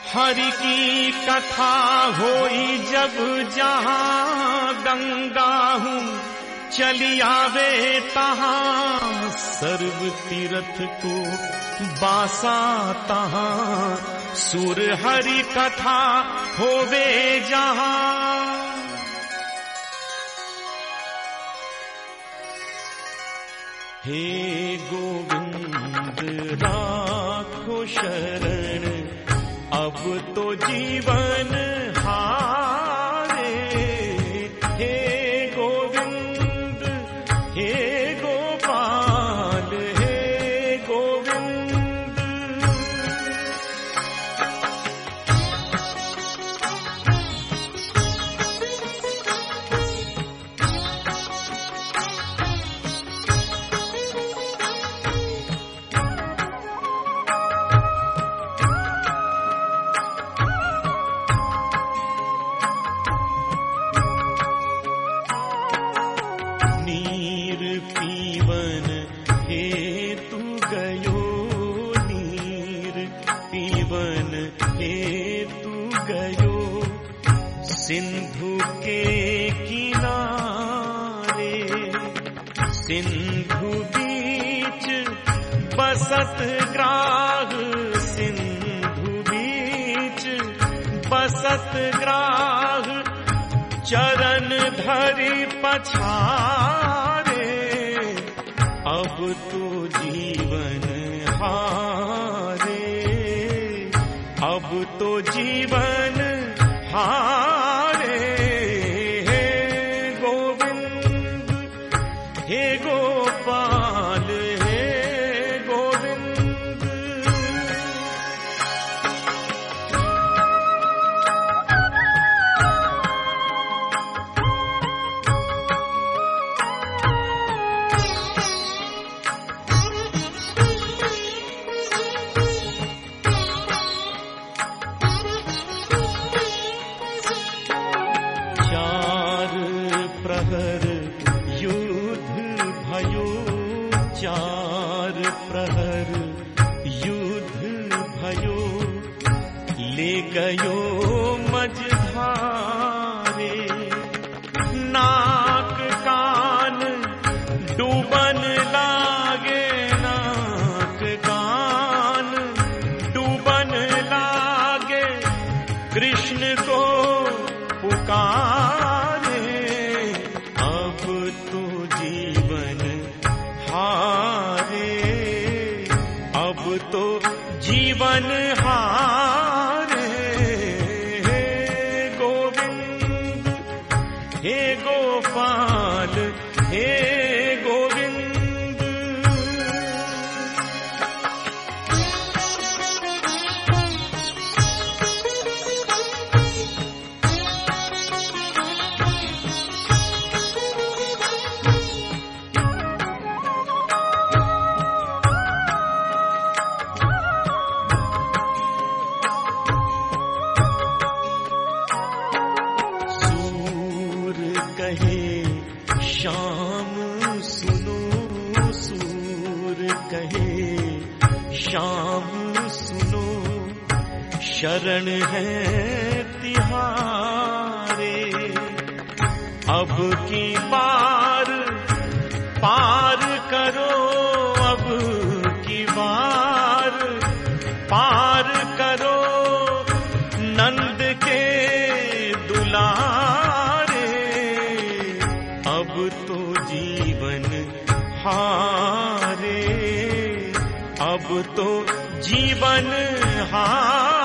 हरि की कथा होई जब जहां, गंगा हूँ चली आवे तहां, सर्व तीर्थ को बासा तहां, सुर हरि कथा होवे जहां। हे गोविंद राखो शरण, अब तो जीवन हारे। हे गोविंद हे गोपाल हे गोविंद। सिंधु के किनारे, सिंधु बीच बसत ग्राह, सिंधु बीच बसत ग्राह, चरण धरि पछारे। अब तो जीवन हारे, अब तो जीवन हारे। हे गोविंद हे गोपाल हे गोविंद। प्रहर युद्ध भयो, चार प्रहर युद्ध भयो, ले गयो मझधारे। नाक कान डूबन लागे, नाक कान डूबन लागे, कृष्ण को पुकारे। अब तो जीवन हारे, अब तो जीवन हारे। हे गोविंद हे गोपाल हे गोविंद। कहे श्याम सुनो, सूर कहे श्याम सुनो, शरण है तिहारे। अब की बार पार करो, अब की बार पार करो, नंद के दुलारे। अब तो जीवन हारे, अब तो जीवन हारे।